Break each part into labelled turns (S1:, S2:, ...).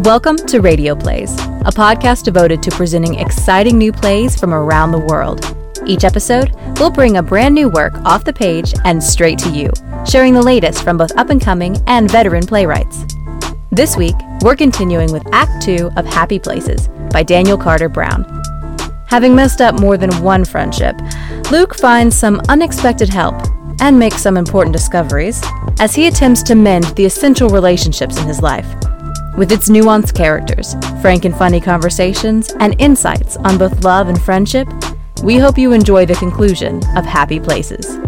S1: Welcome to Radio Plays, a podcast devoted to presenting exciting new plays from around the world. Each episode, we'll bring a brand new work off the page and straight to you, sharing the latest from both up-and-coming and veteran playwrights. This week, we're continuing with Act 2 of Happy Places by Daniel Carter Brown. Having messed up more than one friendship, Luke finds some unexpected help and makes some important discoveries as he attempts to mend the essential relationships in his life. With its nuanced characters, frank and funny conversations, and insights on both love and friendship, we hope you enjoy the conclusion of Happy Places.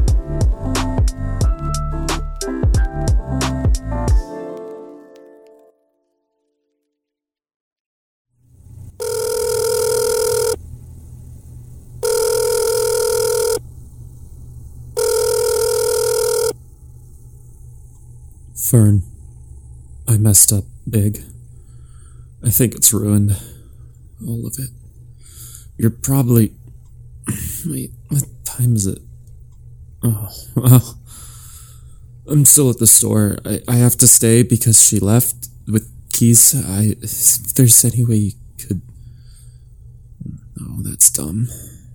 S2: Fern, I messed up big. I think it's ruined. All of it. You're probably... Wait, what time is it? Oh, well... I'm still at the store. I have to stay because she left with keys. If there's any way you could... No, that's dumb.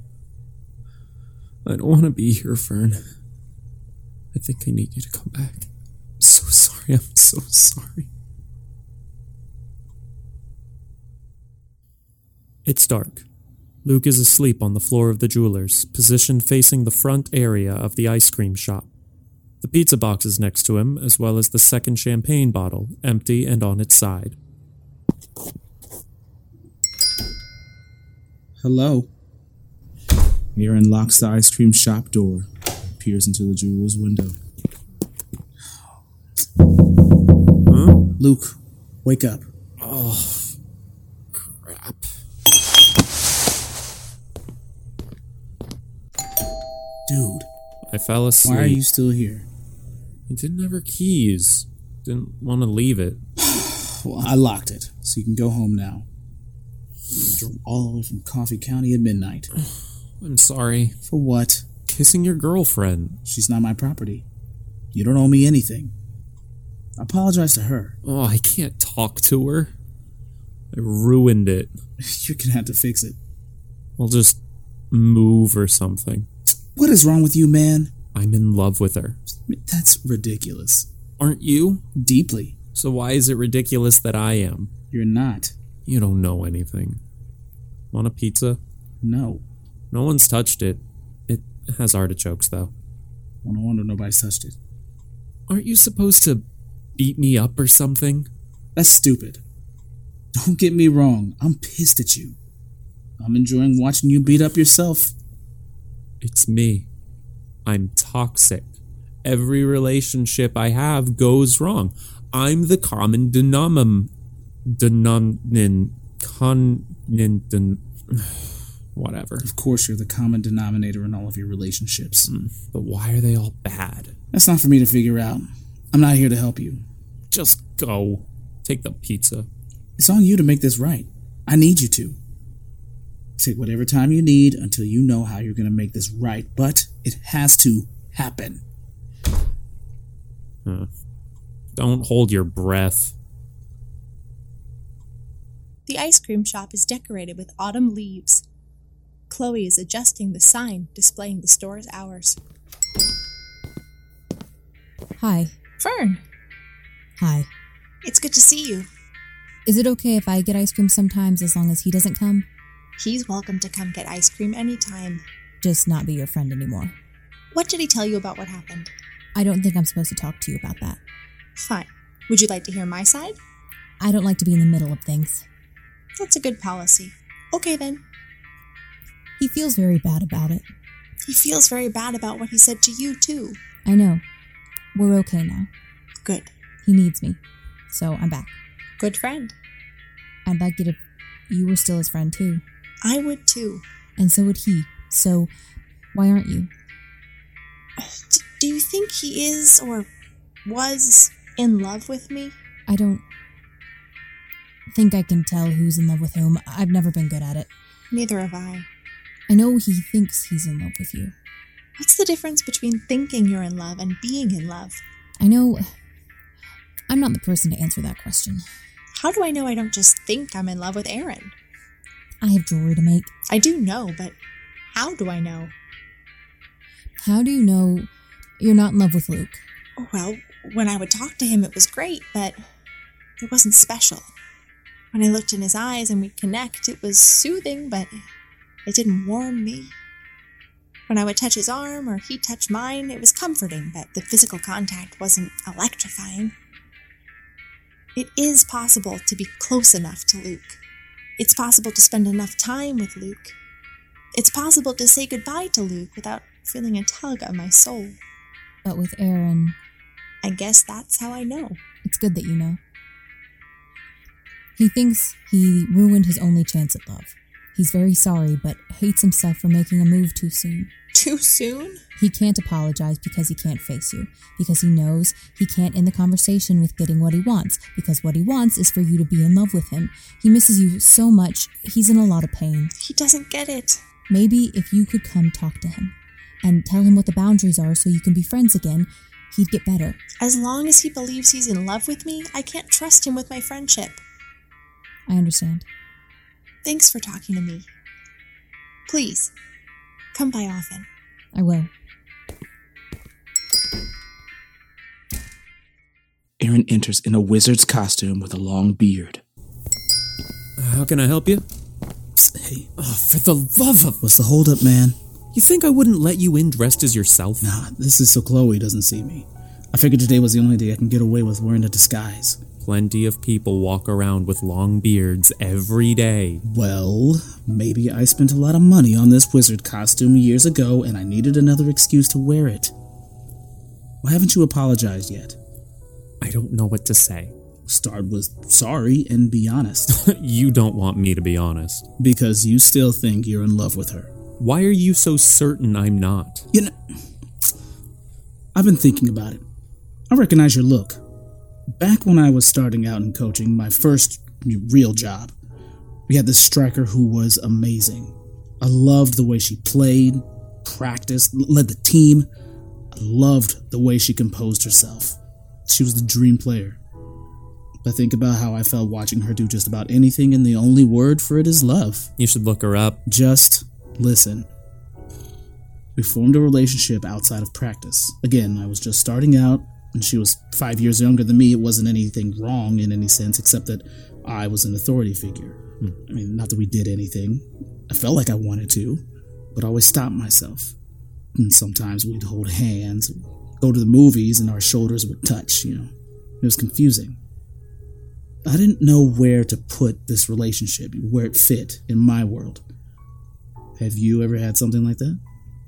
S2: I don't want to be here, Fern. I think I need you to come back. I'm so sorry. I'm so sorry. It's dark. Luke is asleep on the floor of the jeweler's, positioned facing the front area of the ice cream shop. The pizza box is next to him, as well as the second champagne bottle, empty and on its side.
S3: Hello. Aaron locks the ice cream shop door, peers into the jeweler's window.
S2: Huh?
S3: Luke, wake up.
S2: Oh, crap.
S3: Dude,
S2: I fell asleep.
S3: why are you still here?
S2: I didn't have her keys. Didn't want to leave it.
S3: Well, I locked it, so you can go home now. You drove all the way from Coffee County at midnight.
S2: I'm sorry.
S3: For what?
S2: Kissing your girlfriend.
S3: She's not my property. You don't owe me anything. Apologize to her.
S2: Oh, I can't talk to her. I ruined it.
S3: You're gonna have to fix it.
S2: I'll just move or something.
S3: What is wrong with you, man?
S2: I'm in love with her.
S3: That's ridiculous.
S2: Aren't you?
S3: Deeply.
S2: So why is it ridiculous that I am?
S3: You're not.
S2: You don't know anything. Want a pizza?
S3: No.
S2: No one's touched it. It has artichokes, though.
S3: Well, no wonder nobody's touched it.
S2: Aren't you supposed to beat me up or something?
S3: That's stupid. Don't get me wrong. I'm pissed at you. I'm enjoying watching you beat up yourself.
S2: It's me. I'm toxic. Every relationship I have goes wrong. I'm the common whatever.
S3: Of course you're the common denominator in all of your relationships.
S2: But why are they all bad?
S3: That's not for me to figure out. I'm not here to help you.
S2: Just go. Take the pizza.
S3: It's on you to make this right. I need you to. Take whatever time you need until you know how you're going to make this right, but it has to happen.
S2: Don't hold your breath.
S4: The ice cream shop is decorated with autumn leaves. Chloe is adjusting the sign displaying the store's hours.
S5: Hi.
S4: Fern,
S5: Hi.
S4: it's good to see you.
S5: Is it okay if I get ice cream sometimes as long as he doesn't come?
S4: He's welcome to come get ice cream anytime.
S5: Just not be your friend anymore.
S4: What did he tell you about what happened?
S5: I don't think I'm supposed to talk to you about that.
S4: Fine. Would you like to hear my side?
S5: I don't like to be in the middle of things.
S4: That's a good policy. Okay then.
S5: He feels very bad about it.
S4: He feels very bad about what he said to you, too.
S5: I know. We're okay now.
S4: Good.
S5: He needs me. So I'm back.
S4: Good friend.
S5: I'd like it if you were still his friend too.
S4: I would, too.
S5: And so would he. So why aren't you?
S4: Do you think he is, or was, in love with me?
S5: I don't think I can tell who's in love with whom. I've never been good at it.
S4: Neither have I.
S5: I know he thinks he's in love with you.
S4: What's the difference between thinking you're in love and being in love?
S5: I know I'm not the person to answer that question.
S4: How do I know I don't just think I'm in love with Aaron?
S5: I have jewelry to make.
S4: I do know, but how do I know?
S5: How do you know you're not in love with Luke?
S4: Well, when I would talk to him, it was great, but it wasn't special. When I looked in his eyes and we'd connect, it was soothing, but it didn't warm me. When I would touch his arm or he'd touch mine, it was comforting, but the physical contact wasn't electrifying. It is possible to be close enough to Luke. It's possible to spend enough time with Luke. It's possible to say goodbye to Luke without feeling a tug on my soul.
S5: But with Aaron,
S4: I guess that's how I know.
S5: it's good that you know. He thinks he ruined his only chance at love. He's very sorry, but hates himself for making a move too soon.
S4: Too soon?
S5: He can't apologize because he can't face you, because he knows he can't end the conversation with getting what he wants, because what he wants is for you to be in love with him. He misses you so much, he's in a lot of pain.
S4: He doesn't get it.
S5: Maybe if you could come talk to him and tell him what the boundaries are so you can be friends again, he'd get better.
S4: As long as he believes he's in love with me, I can't trust him with my friendship.
S5: I understand.
S4: Thanks for talking to me. Please, come by often.
S5: I will.
S3: Aaron enters in a wizard's costume with a long beard.
S2: How can I help you?
S3: Hey,
S2: For the love of...
S3: what's the holdup, man?
S2: You think I wouldn't let you in dressed as yourself?
S3: Nah, this is so Chloe doesn't see me. I figured today was the only day I can get away with wearing a disguise.
S2: Plenty of people walk around with long beards every day.
S3: Well, maybe I spent a lot of money on this wizard costume years ago and I needed another excuse to wear it. Why haven't you apologized yet?
S2: I don't know what to say.
S3: Start with sorry and be honest.
S2: You don't want me to be honest.
S3: Because you still think you're in love with her.
S2: Why are you so certain I'm not?
S3: You know, I've been thinking about it. I recognize your look. Back when I was starting out in coaching, my first real job, we had this striker who was amazing. I loved the way she played, practiced, led the team. I loved the way she composed herself. She was the dream player. I think about how I felt watching her do just about anything, and the only word for it is love.
S2: You should look her up.
S3: Just listen. We formed a relationship outside of practice. Again, I was just starting out, and she was 5 years younger than me. It wasn't anything wrong in any sense, except that I was an authority figure. I mean, not that we did anything. I felt like I wanted to, but I always stopped myself. And sometimes we'd hold hands, go to the movies, and our shoulders would touch, It was confusing. I didn't know where to put this relationship, where it fit in my world. Have you ever had something like that?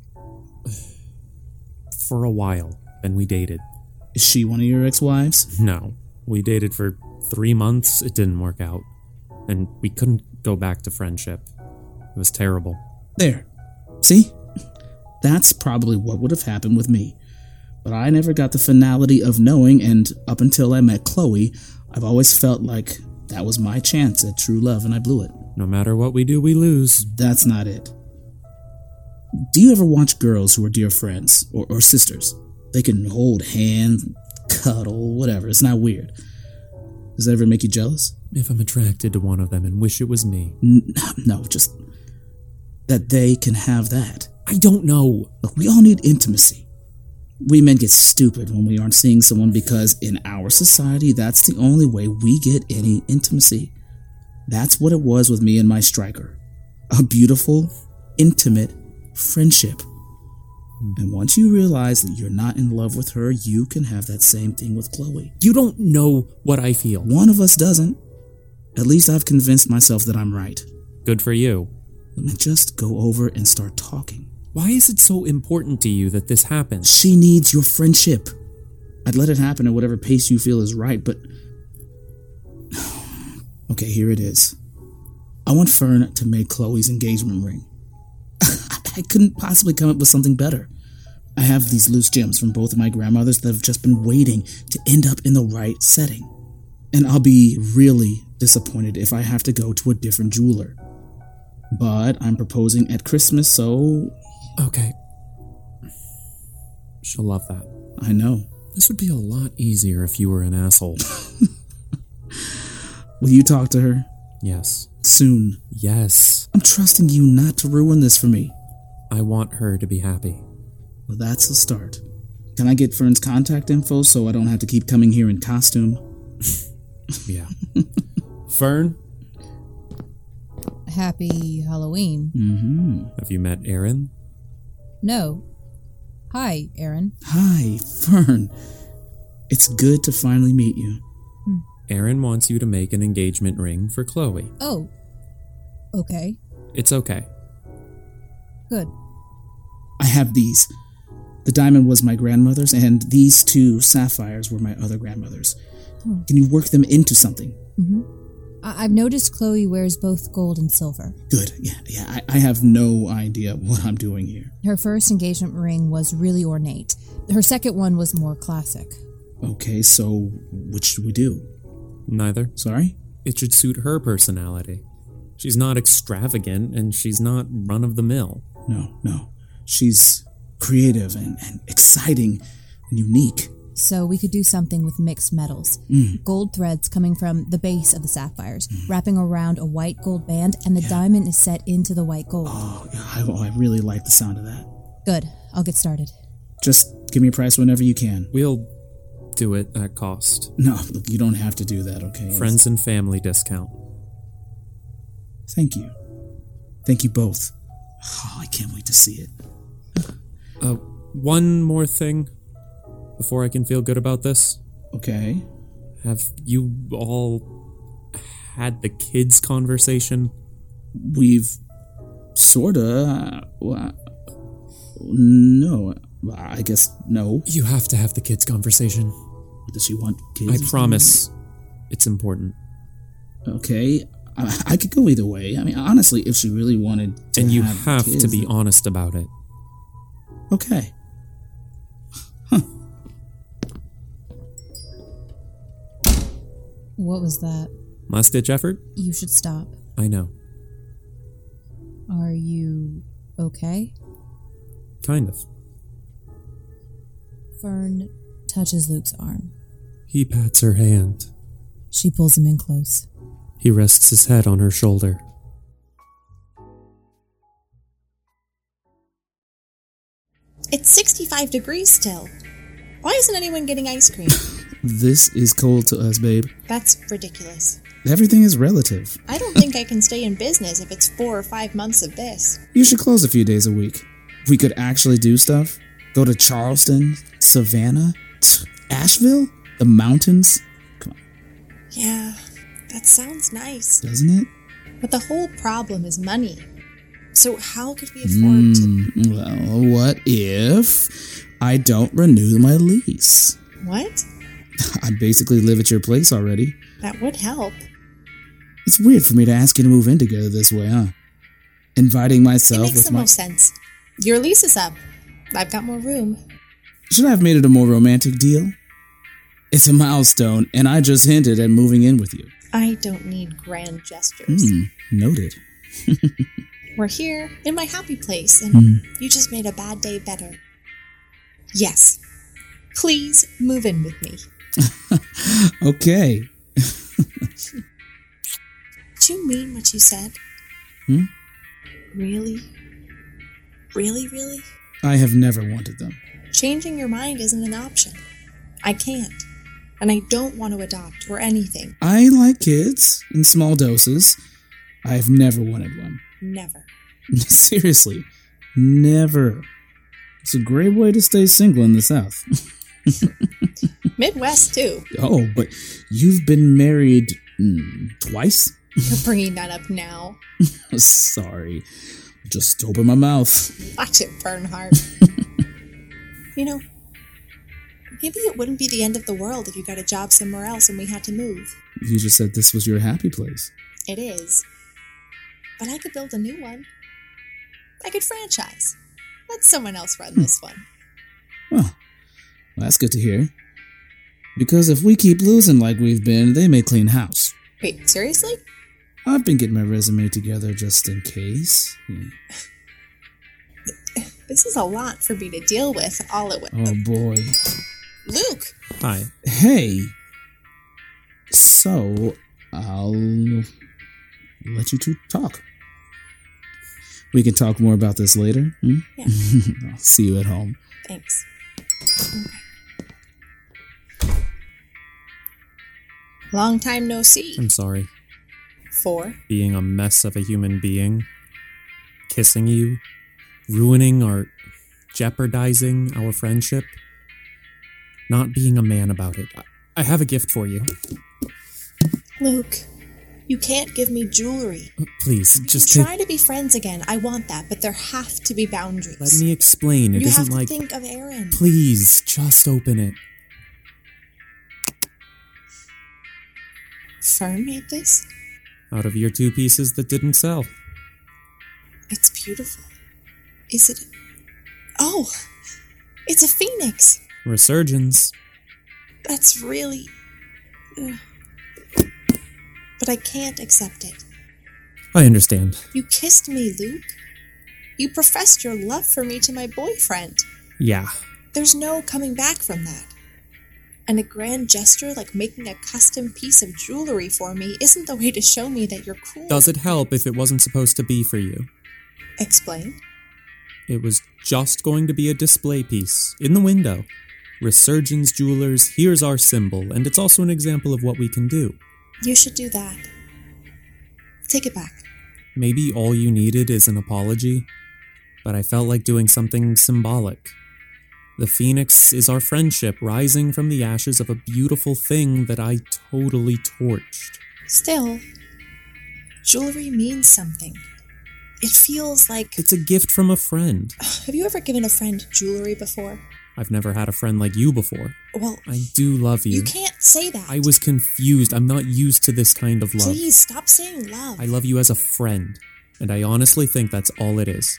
S2: For a while, then we dated.
S3: Is she one of your ex-wives?
S2: No. We dated for 3 months, it didn't work out. And we couldn't go back to friendship. It was terrible.
S3: There. See? That's probably what would have happened with me. But I never got the finality of knowing, and up until I met Chloe, I've always felt like that was my chance at true love, and I blew it.
S2: No matter what we do, we lose.
S3: That's not it. Do you ever watch girls who are dear friends, or sisters? They can hold hands, cuddle, whatever. It's not weird. Does that ever make you jealous?
S2: If I'm attracted to one of them and wish it was me.
S3: No, just that they can have that.
S2: I don't know.
S3: Look, we all need intimacy. We men get stupid when we aren't seeing someone because in our society, that's the only way we get any intimacy. That's what it was with me and my striker. A beautiful, intimate friendship. And once you realize that you're not in love with her, you can have that same thing with Chloe.
S2: You don't know what I feel.
S3: One of us doesn't. At least I've convinced myself that I'm right.
S2: Good for you.
S3: Let me just go over and start talking.
S2: Why is it so important to you that this happens?
S3: She needs your friendship. I'd let it happen at whatever pace you feel is right, but... Okay, here it is. I want Fern to make Chloe's engagement ring. I couldn't possibly come up with something better. I have these loose gems from both of my grandmothers that have just been waiting to end up in the right setting. And I'll be really disappointed if I have to go to a different jeweler. But I'm proposing at Christmas, so...
S2: Okay. She'll love that.
S3: I know.
S2: This would be a lot easier if you were an asshole.
S3: Will you talk to her?
S2: Yes.
S3: Soon.
S2: Yes.
S3: I'm trusting you not to ruin this for me.
S2: I want her to be happy.
S3: Well, that's a start. Can I get Fern's contact info so I don't have to keep coming here in costume?
S2: Yeah. Fern,
S5: Happy Halloween.
S3: Mm-hmm.
S2: have you met Aaron?
S5: No. Hi, Aaron.
S3: Hi, Fern. It's good to finally meet you.
S2: Aaron wants you to make an engagement ring for Chloe.
S5: Oh. Okay.
S2: It's okay.
S5: Good.
S3: I have these. The diamond was my grandmother's, and these 2 sapphires were my other grandmother's. Can you work them into something?
S5: Mm-hmm. I've noticed Chloe wears both gold and silver.
S3: Good. Yeah. I have no idea what I'm doing here.
S5: Her first engagement ring was really ornate. Her second one was more classic.
S3: Okay, so which should we do?
S2: Neither.
S3: Sorry?
S2: It should suit her personality. She's not extravagant, and she's not run-of-the-mill.
S3: No. She's creative and exciting and unique.
S5: So we could do something with mixed metals. Gold threads coming from the base of the sapphires, wrapping around a white gold band, and the diamond is set into the white gold.
S3: Oh, yeah, I really like the sound of that.
S5: Good. I'll get started.
S3: Just give me a price whenever you can.
S2: We'll do it at cost.
S3: No, look, you don't have to do that, okay?
S2: Friends and family discount.
S3: Thank you. Thank you both. Oh, I can't wait to see it.
S2: One more thing before I can feel good about this.
S3: Okay.
S2: Have you all had the kids' conversation?
S3: We've sorta... no. I guess no.
S2: You have to have the kids' conversation.
S3: Does she want kids?
S2: I promise it's important.
S3: Okay. I could go either way. I mean, honestly, if she really wanted to
S2: And you
S3: have
S2: have
S3: kids,
S2: to be honest about it.
S3: Okay.
S5: What was that?
S2: Last-ditch effort?
S5: You should stop.
S2: I know.
S5: Are you okay?
S2: Kind of.
S5: Fern touches Luke's arm.
S2: He pats her hand.
S5: She pulls him in close.
S2: He rests his head on her shoulder.
S4: It's 65 degrees still. Why isn't anyone getting ice cream?
S3: This is cold to us, babe.
S4: That's ridiculous.
S3: Everything is relative.
S4: I don't think I can stay in business if it's 4 or 5 months of this.
S3: You should close a few days a week. We could actually do stuff. Go to Charleston, Savannah, Asheville, the mountains. Come on,
S4: Yeah, that sounds nice.
S3: doesn't it?
S4: But the whole problem is money. So how could we afford to...
S3: Well, what if I don't renew my lease?
S4: What?
S3: I basically live at your place already.
S4: That would help.
S3: It's weird for me to ask you to move in together this way, huh? Inviting
S4: It
S3: myself
S4: makes
S3: with
S4: the most sense. Your lease is up. I've got more room.
S3: Should I have made it a more romantic deal? It's a milestone, and I just hinted at moving in with you.
S4: I don't need grand gestures.
S3: Noted.
S4: We're here in my happy place, and you just made a bad day better. Yes. Please move in with me.
S3: Okay.
S4: Did you mean what you said? Really? Really?
S3: I have never wanted them.
S4: Changing your mind isn't an option. I can't. And I don't want to adopt or anything.
S3: I like kids in small doses. I've never wanted one.
S4: Never.
S3: Seriously, never. It's a great way to stay single in the South.
S4: Midwest, too.
S3: Oh, but you've been married twice?
S4: You're bringing that up now.
S3: Sorry. Just open my mouth.
S4: Watch it, Bernhardt. You know, maybe it wouldn't be the end of the world if you got a job somewhere else and we had to move.
S3: You just said this was your happy place.
S4: It is. But I could build a new one. I could franchise. Let someone else run this one.
S3: Well, that's good to hear. Because if we keep losing like we've been, they may clean house.
S4: Wait, seriously?
S3: I've been getting my resume together just in case. Yeah.
S4: This is a lot for me to deal with all at once.
S3: Oh boy.
S4: Luke!
S2: Hi.
S3: Hey. So, I'll let you two talk. We can talk more about this later.
S4: Yeah.
S3: I'll see you at home.
S4: Thanks. Long time no see.
S2: I'm sorry.
S4: For?
S2: Being a mess of a human being. Kissing you. Jeopardizing our friendship. Not being a man about it. I have a gift for you.
S4: Luke, you can't give me jewelry.
S2: Please, just
S4: Try to be friends again. I want that, but there have to be boundaries.
S2: Let me explain. It
S4: you
S2: isn't
S4: have to
S2: like...
S4: think of Aaron.
S2: Please, just open it.
S4: Fern made this?
S2: Out of your 2 pieces that didn't sell.
S4: It's beautiful. Is it? Oh, it's a phoenix.
S2: Resurgence.
S4: That's really... But I can't accept it.
S2: I understand.
S4: You kissed me, Luke. You professed your love for me to my boyfriend.
S2: Yeah.
S4: There's no coming back from that. And a grand gesture like making a custom piece of jewelry for me isn't the way to show me that you're cool.
S2: Does it help if it wasn't supposed to be for you?
S4: Explain.
S2: It was just going to be a display piece, in the window. Resurgence Jewelers, here's our symbol, and it's also an example of what we can do.
S4: You should do that. Take it back.
S2: Maybe all you needed is an apology, but I felt like doing something symbolic. The phoenix is our friendship rising from the ashes of a beautiful thing that I totally torched.
S4: Still, jewelry means something. It feels like...
S2: It's a gift from a friend.
S4: Have you ever given a friend jewelry before?
S2: I've never had a friend like you before.
S4: Well...
S2: I do love you.
S4: You can't say that.
S2: I was confused. I'm not used to this kind of love.
S4: Please, stop saying love.
S2: I love you as a friend, and I honestly think that's all it is.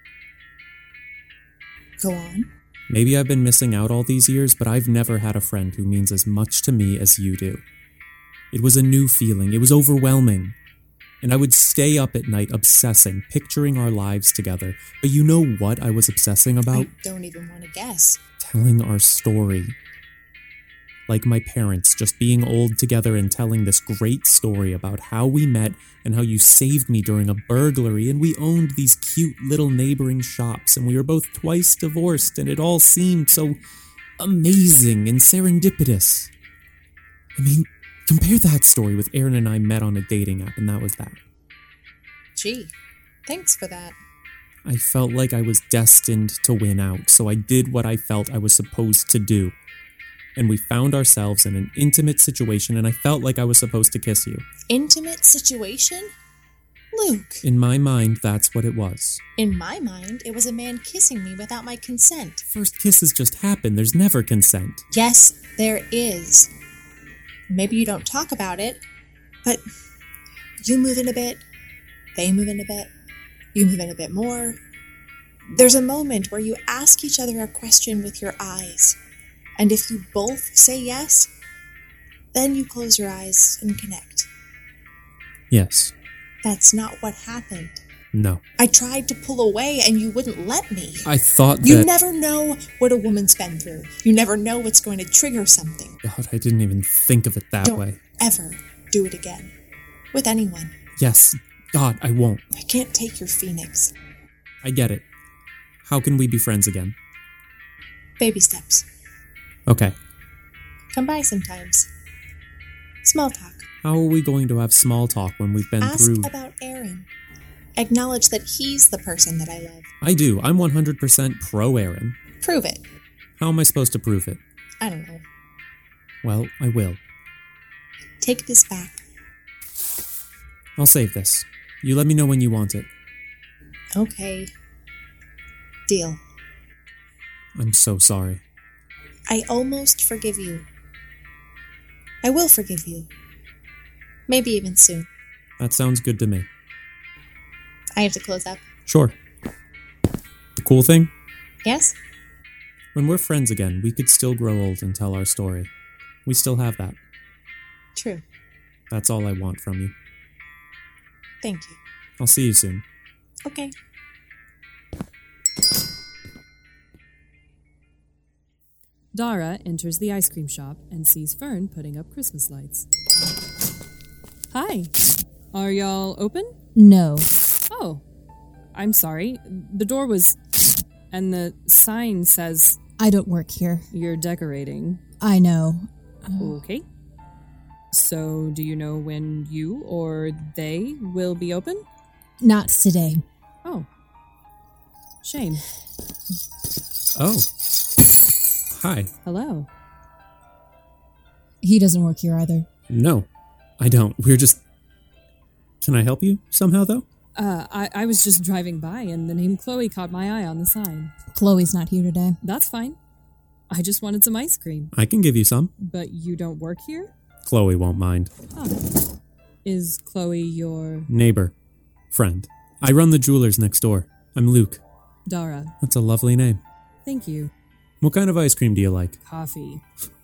S4: Go on.
S2: Maybe I've been missing out all these years, but I've never had a friend who means as much to me as you do. It was a new feeling. It was overwhelming. And I would stay up at night obsessing, picturing our lives together. But you know what I was obsessing about?
S4: I don't even want to guess.
S2: Telling our story. Like my parents, just being old together and telling this great story about how we met and how you saved me during a burglary and we owned these cute little neighboring shops and we were both twice divorced and it all seemed so amazing and serendipitous. I mean, compare that story with Aaron and I met on a dating app and that was that.
S4: Gee, thanks for that.
S2: I felt like I was destined to win out, so I did what I felt I was supposed to do. And we found ourselves in an intimate situation, and I felt like I was supposed to kiss you.
S4: Intimate situation? Luke.
S2: In my mind, that's what it was.
S4: In my mind, it was a man kissing me without my consent.
S2: First kisses just happen. There's never consent.
S4: Yes, there is. Maybe you don't talk about it, but you move in a bit, they move in a bit, you move in a bit more. There's a moment where you ask each other a question with your eyes. And if you both say yes, then you close your eyes and connect.
S2: Yes.
S4: That's not what happened.
S2: No.
S4: I tried to pull away and you wouldn't let me.
S2: I thought that...
S4: You never know what a woman's been through. You never know what's going to trigger something.
S2: God, I didn't even think of it that way.
S4: Don't ever do it again. With anyone.
S2: Yes. God, I won't.
S4: I can't take your phoenix.
S2: I get it. How can we be friends again?
S4: Baby steps.
S2: Okay.
S4: Come by sometimes. Small talk.
S2: How are we going to have small talk when we've been through...
S4: Ask about Aaron. Acknowledge that he's the person that I love.
S2: I do. I'm 100% pro Aaron.
S4: Prove it.
S2: How am I supposed to prove it?
S4: I don't know.
S2: Well, I will.
S4: Take this back.
S2: I'll save this. You let me know when you want it.
S4: Okay. Deal.
S2: I'm so sorry.
S4: I almost forgive you. I will forgive you. Maybe even soon.
S2: That sounds good to me.
S4: I have to close up.
S2: Sure. The cool thing?
S4: Yes?
S2: When we're friends again, we could still grow old and tell our story. We still have that.
S4: True.
S2: That's all I want from you.
S4: Thank you.
S2: I'll see you soon.
S4: Okay.
S6: Dara enters the ice cream shop and sees Fern putting up Christmas lights. Hi. Are y'all open?
S5: No.
S6: Oh. I'm sorry. The door was... And the sign says
S5: I don't work here.
S6: you're decorating.
S5: I know.
S6: Okay. So, do you know when you or they will be open?
S5: Not today.
S6: Oh. Shame.
S2: Oh. Hi.
S6: Hello.
S5: He doesn't work here either.
S2: No, I don't. We're just... Can I help you somehow, though?
S6: I was just driving by and the name Chloe caught my eye on the sign.
S5: Chloe's not here today.
S6: That's fine. I just wanted some ice cream.
S2: I can give you some.
S6: But you don't work here?
S2: Chloe won't mind.
S6: Oh. Is Chloe your...
S2: Neighbor. Friend. I run the jewelers next door. I'm Luke.
S6: Dara?
S2: That's a lovely name.
S6: Thank you.
S2: What kind of ice cream do you like?
S6: Coffee.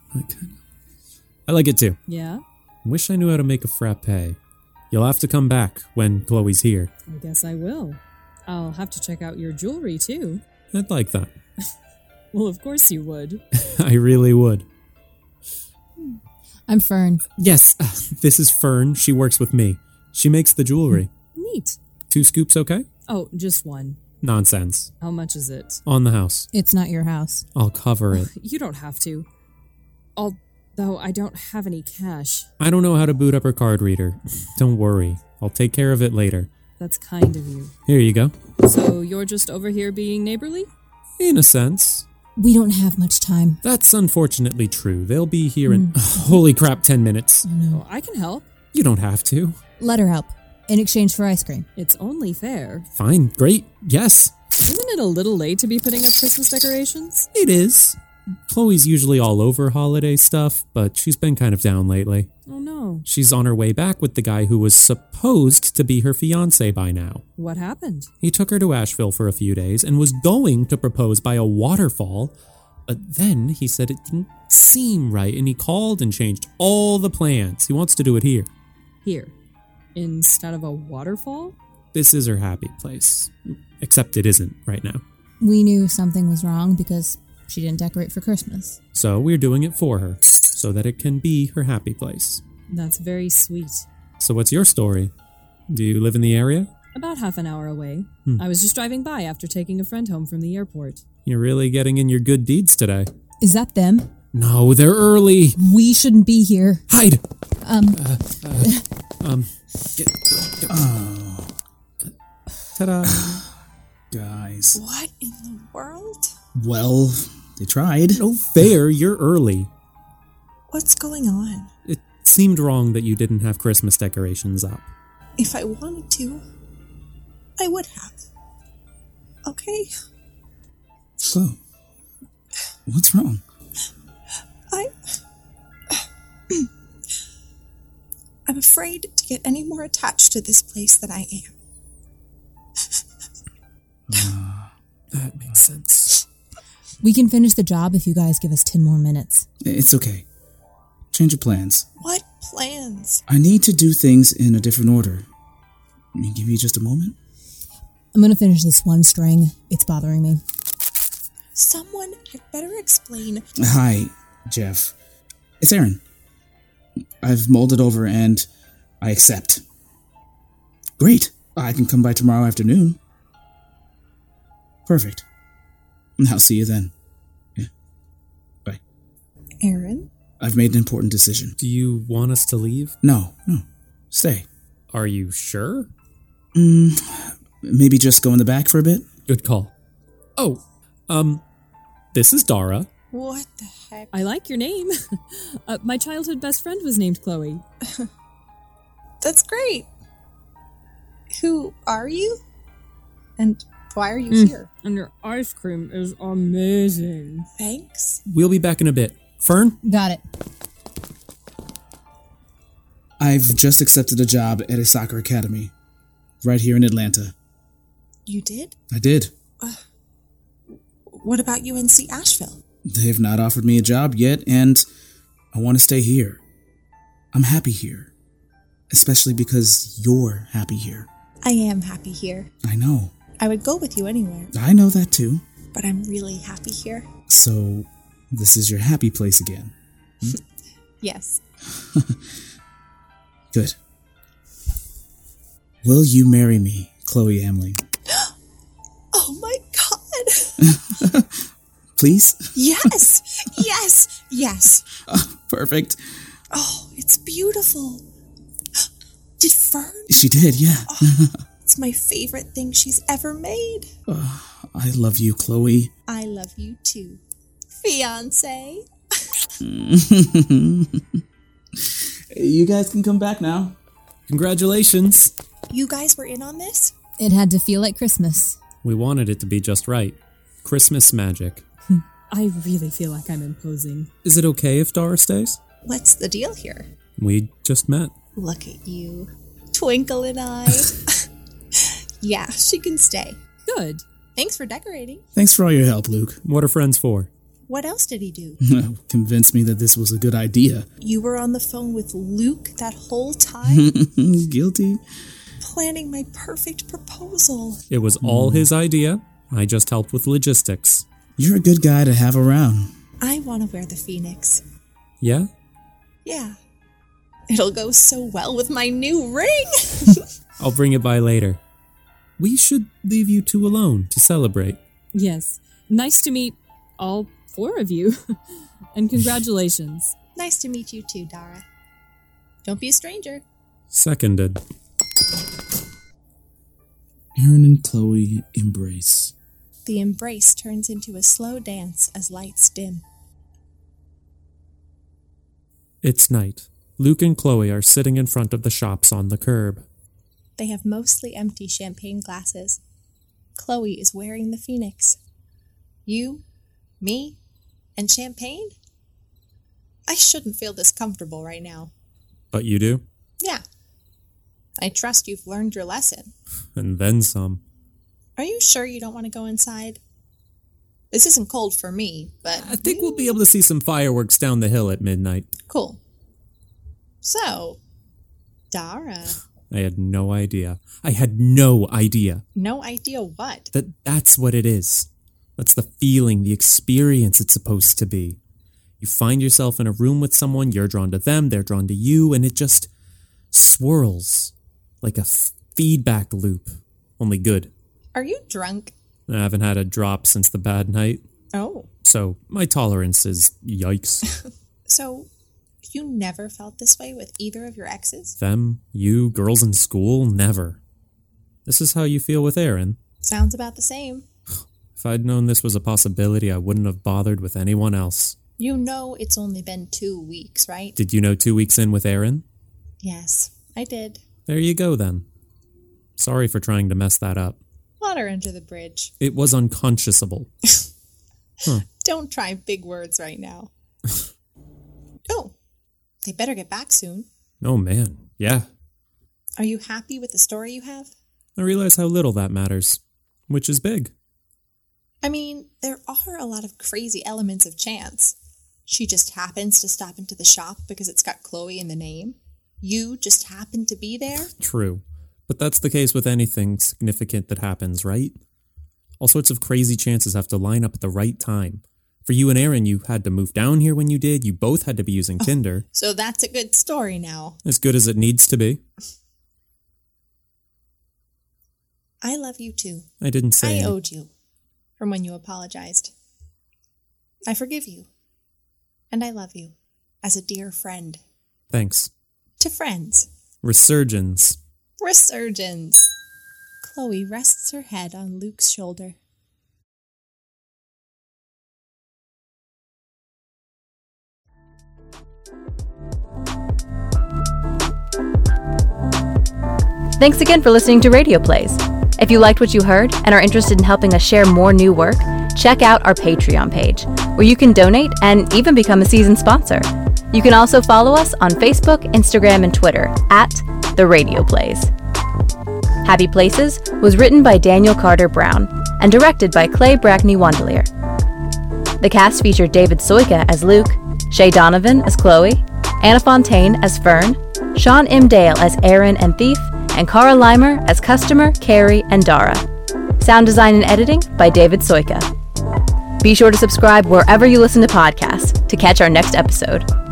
S2: I like it too.
S6: Yeah?
S2: Wish I knew how to make a frappe. You'll have to come back when Chloe's here.
S6: I guess I will. I'll have to check out your jewelry too.
S2: I'd like that.
S6: Well, of course you would.
S2: I really would.
S5: I'm Fern.
S2: Yes, this is Fern. She works with me. She makes the jewelry.
S6: Neat.
S2: 2 scoops, okay?
S6: Oh, just one.
S2: Nonsense.
S6: How much is it?
S2: On the house.
S5: It's not your house.
S2: I'll cover it.
S6: You don't have to. Although I don't have any cash.
S2: I don't know how to boot up her card reader. Don't worry. I'll take care of it later.
S6: That's kind of you.
S2: Here you go.
S6: So you're just over here being neighborly?
S2: In a sense.
S5: We don't have much time.
S2: That's unfortunately true. They'll be here in... Holy crap, 10 minutes.
S6: Oh, I can help.
S2: You don't have to.
S5: Let her help. In exchange for ice cream.
S6: It's only fair.
S2: Fine, great, yes.
S6: Isn't it a little late to be putting up Christmas decorations?
S2: It is. Chloe's usually all over holiday stuff, but she's been kind of down lately.
S6: Oh no.
S2: She's on her way back with the guy who was supposed to be her fiancé by now.
S6: What happened?
S2: He took her to Asheville for a few days and was going to propose by a waterfall, but then he said it didn't seem right and he called and changed all the plans. He wants to do it here.
S6: Here. Instead of a waterfall?
S2: This is her happy place, except it isn't right now.
S5: We knew something was wrong because she didn't decorate for Christmas.
S2: So we're doing it for her, so that it can be her happy place.
S6: That's very sweet.
S2: So what's your story? Do you live in the area?
S6: About half an hour away. I was just driving by after taking a friend home from the airport.
S2: You're really getting in your good deeds today.
S5: Is that them?
S2: No, they're early.
S5: We shouldn't be here.
S2: Hide. Ta-da.
S3: Guys.
S4: What in the world?
S3: Well, they tried.
S2: No fair, you're early.
S4: What's going on?
S2: It seemed wrong that you didn't have Christmas decorations up.
S4: If I wanted to, I would have. Okay?
S3: So, what's wrong?
S4: I'm afraid to get any more attached to this place than I am.
S2: That makes sense.
S5: We can finish the job if you guys give us 10 more minutes.
S3: It's okay. Change of plans.
S4: What plans?
S3: I need to do things in a different order. Can you give me just a moment?
S5: I'm gonna finish this one string. It's bothering me.
S4: Someone had better explain.
S3: Hi, Jeff. It's Aaron. I've mulled it over and I accept. Great. I can come by tomorrow afternoon. Perfect. I'll see you then. Yeah. Bye.
S4: Aaron?
S3: I've made an important decision.
S2: Do you want us to leave?
S3: No. Stay.
S2: Are you sure?
S3: Maybe just go in the back for a bit?
S2: Good call. Oh, this is Dara.
S4: What the heck?
S6: I like your name. My childhood best friend was named Chloe.
S4: That's great. Who are you? And why are you here?
S6: And your ice cream is amazing.
S4: Thanks.
S2: We'll be back in a bit. Fern?
S5: Got it.
S3: I've just accepted a job at a soccer academy. Right here in Atlanta.
S4: You did?
S3: I did.
S4: What about UNC Asheville?
S3: They've not offered me a job yet, and I want to stay here. I'm happy here. Especially because you're happy here.
S4: I am happy here.
S3: I know.
S4: I would go with you anywhere,
S3: I know that too.
S4: but I'm really happy here.
S3: So, this is your happy place again.
S4: Yes.
S3: Good. Will you marry me, Chloe Amling?
S4: Oh my god!
S3: Please?
S4: Yes! Yes! Yes!
S3: Perfect.
S4: Oh, it's beautiful. Did Fern?
S3: She did, yeah.
S4: It's my favorite thing she's ever made.
S3: I love you, Chloe.
S4: I love you too, fiancé.
S3: You guys can come back now.
S2: Congratulations.
S4: You guys were in on this?
S5: It had to feel like Christmas.
S2: We wanted it to be just right. Christmas magic.
S6: I really feel like I'm imposing.
S2: Is it okay if Dara stays?
S4: What's the deal here?
S2: We just met.
S4: Look at you, twinkle in eye. Yeah, she can stay.
S6: Good.
S4: Thanks for decorating.
S3: Thanks for all your help, Luke.
S2: What are friends for?
S4: What else did he do?
S3: Convinced me that this was a good idea.
S4: You were on the phone with Luke that whole time?
S3: Guilty.
S4: Planning my perfect proposal.
S2: It was all his idea. I just helped with logistics.
S3: You're a good guy to have around.
S4: I want to wear the phoenix.
S2: Yeah?
S4: Yeah. It'll go so well with my new ring.
S2: I'll bring it by later. We should leave you two alone to celebrate.
S6: Yes. Nice to meet all 4 of you. And congratulations.
S4: Nice to meet you too, Dara. Don't be a stranger.
S2: Seconded.
S3: Aaron and Chloe embrace.
S4: The embrace turns into a slow dance as lights dim.
S2: It's night. Luke and Chloe are sitting in front of the shops on the curb.
S4: They have mostly empty champagne glasses. Chloe is wearing the phoenix. You, me, and champagne? I shouldn't feel this comfortable right now.
S2: But you do?
S4: Yeah. I trust you've learned your lesson.
S2: And then some.
S4: Are you sure you don't want to go inside? This isn't cold for me, but...
S2: I think we'll be able to see some fireworks down the hill at midnight.
S4: Cool. So, Dara...
S2: I had no idea. I had no idea.
S4: No idea what?
S2: That's what it is. That's the feeling, the experience it's supposed to be. You find yourself in a room with someone, you're drawn to them, they're drawn to you, and it just swirls like a feedback loop. Only good.
S4: Are you drunk?
S2: I haven't had a drop since the bad night.
S4: Oh.
S2: So my tolerance is yikes.
S4: So, you never felt this way with either of your exes?
S2: Them, you, girls in school, never. This is how you feel with Aaron.
S4: Sounds about the same.
S2: If I'd known this was a possibility, I wouldn't have bothered with anyone else.
S4: You know it's only been 2 weeks, right?
S2: Did you know 2 weeks in with Aaron?
S4: Yes, I did.
S2: There you go, then. Sorry for trying to mess that up.
S4: Water under the bridge.
S2: It was unconscionable.
S4: Don't try big words right now. Oh, they better get back soon.
S2: Oh, man. Yeah.
S4: Are you happy with the story you have?
S2: I realize how little that matters. Which is big.
S4: I mean, there are a lot of crazy elements of chance. She just happens to stop into the shop because it's got Chloe in the name. You just happen to be there.
S2: True. But that's the case with anything significant that happens, right? All sorts of crazy chances have to line up at the right time. For you and Aaron, you had to move down here when you did. You both had to be using Tinder.
S4: So that's a good story now.
S2: As good as it needs to be.
S4: I love you too.
S2: I didn't say
S4: I owed you from when you apologized. I forgive you. And I love you as a dear friend.
S2: Thanks.
S4: To friends.
S2: Resurgence.
S4: Resurgence. Chloe rests her head on Luke's shoulder.
S1: Thanks again for listening to Radio Plays. If you liked what you heard and are interested in helping us share more new work, check out our Patreon page, where you can donate and even become a season sponsor. You can also follow us on Facebook, Instagram, and Twitter at The Radio Plays. Happy Places was written by Daniel Carter Brown and directed by Clay Brackney Wandelier. The cast featured David Soika as Luke, Shay Donovan as Chloe, Anna Fontaine as Fern, Sean M. Dale as Aaron and Thief, and Cara Limer as Customer, Carrie, and Dara. Sound design and editing by David Soika. Be sure to subscribe wherever you listen to podcasts to catch our next episode.